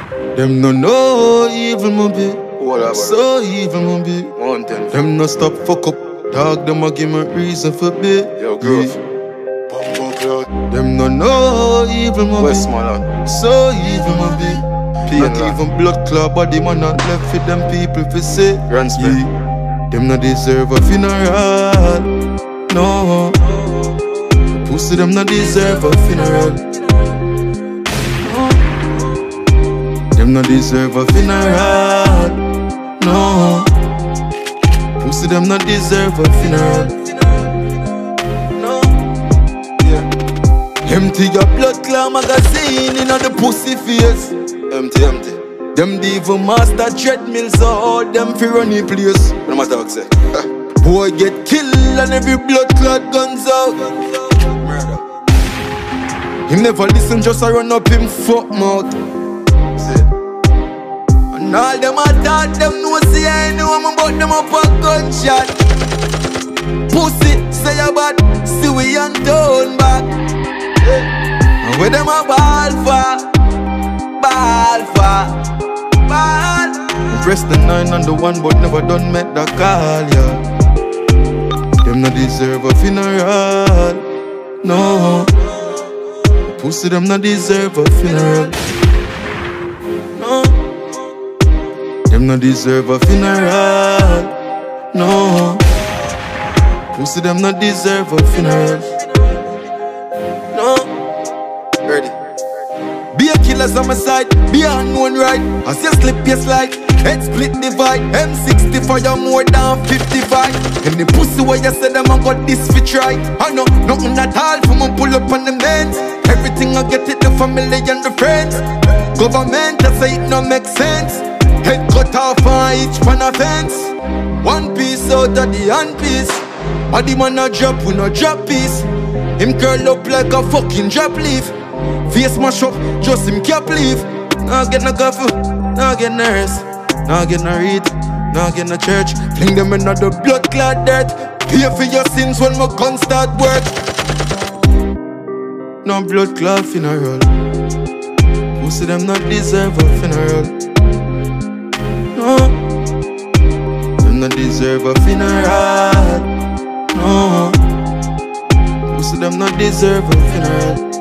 Them no know evil me be. So evil me be. Them no stop fuck up. Dog, them a give me reason for be. Yo, growth. Them no know evil me be. So evil me be. Not even blood clot body man not left for them people for say. Them no deserve a funeral. No. Pussy them no deserve a funeral. No. Them no deserve a funeral. No. Pussy them not deserve a funeral. No. Yeah. Empty your blood clot magazine in the pussy face. Empty. Them devil master treadmill, so all them fi run the place. No matter what say. Boy get killed and every blood clot guns out. Murder. Him never listen, just a run up him fuck mouth. See. And all them a thought them know see I know I'm about them up a gunshot. Pussy say a bad, see we and turn back. And where them a ball for? Ball. Press the 9 on the 1 but never done make the call, yeah. Them no deserve a funeral. No. Pussy them no deserve a funeral. No. Them no deserve a funeral. No. Pussy them no deserve a funeral. No. Ready. Be a killers on my side, be a unknown right. As you slip, you slide. Head split divide. M60 for you more than 55. And the pussy where you say them I got this fit right. I know nothing at all for me pull up on the men's. Everything I get it the family and the friends. Government I say it no make sense. Head cut off on each pan of fence. One piece out of the hand piece. Body man a drop, we no drop piece. Him curl up like a fucking drop leaf. Face mash up, just him can't leave. Nah get no coffee, nah get no rest. Nah get no read, nah get no church. Fling them in the blood clot dirt. Pay for your sins when my gun start work. No blood clot funeral. Pussy them not deserve a funeral. No. Them not deserve a funeral. No. Pussy them not deserve a funeral.